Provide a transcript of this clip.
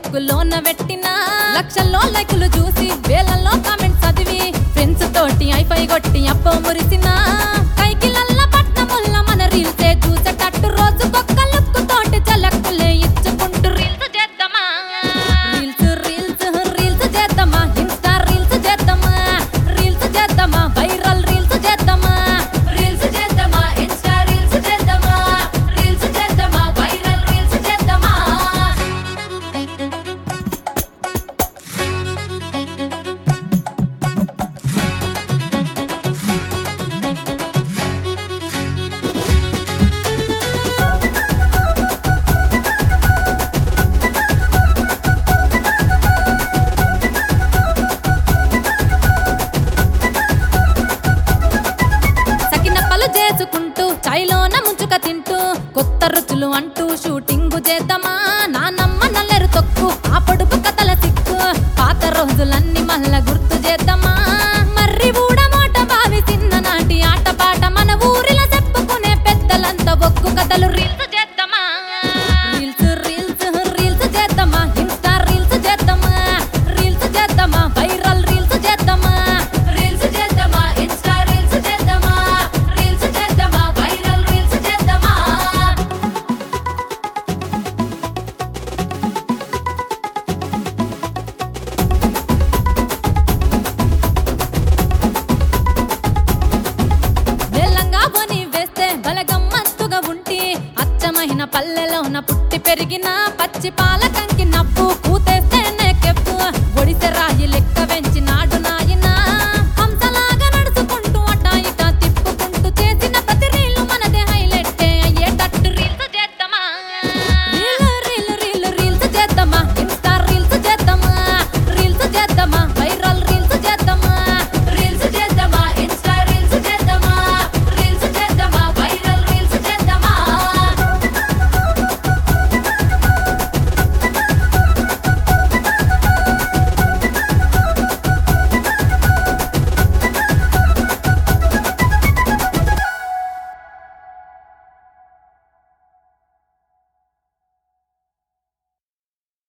Facebook లోన పెట్టినా లక్షల్లో లైకులు చూసి వేలల్లో కామెంట్స్ చదివి ఫ్రెండ్స్ తోటి ఐఫై కొట్టి అప్పో మురిసినా కైకిలల్ల పట్నముల్ల మన రీల్సే చూసేటట్టు రోజుకొక్క లుక్ తోటి జలక్కులే ఇచ్చుకుంటూ రీల్స్ చేద్దామా రీల్స్ చేద్దామా ఇన్స్టా రీల్స్ చేద్దామా వైరల్ రీల్స్ చేద్దామా ఇన్స్టా రీల్స్ చేద్దామా వైరల్ రీల్స్ చేద్దామా చేసుకుంటూ చాయ్లోన ముంచుక తింటూ కొత్త రుచులు అంటూ షూటింగ్ చేద్దామా నానమ్మ నల్లెరు తొక్కు ఆ పొడుపు కథల సిక్కు పాత రోజులన్నీ మళ్ళ గుర్తు చేద్దామా మర్రి ఊడ మోట బావి చిన్ననాటి ఆటపాట మన ఊరిలో చెప్పుకునే పెద్దలంతా ఒక్కు కథలు రీల్స్ చేద్దామా రీల్స్ చేద్దామా ఇన్స్టా రీల్స్ చేద్దామా వైరల్ రీల్స్ చేద్దామా ఇన్స్టా రీల్స్ చేద్దామా వైరల్ రీల్స్ చేద్దామా బెల్లంగా బొని వేస్తే బలగమ్మత్తుగా ఉంటి అచ్చమైన పల్లెలోన పుట్టి పెరిగిన పచ్చి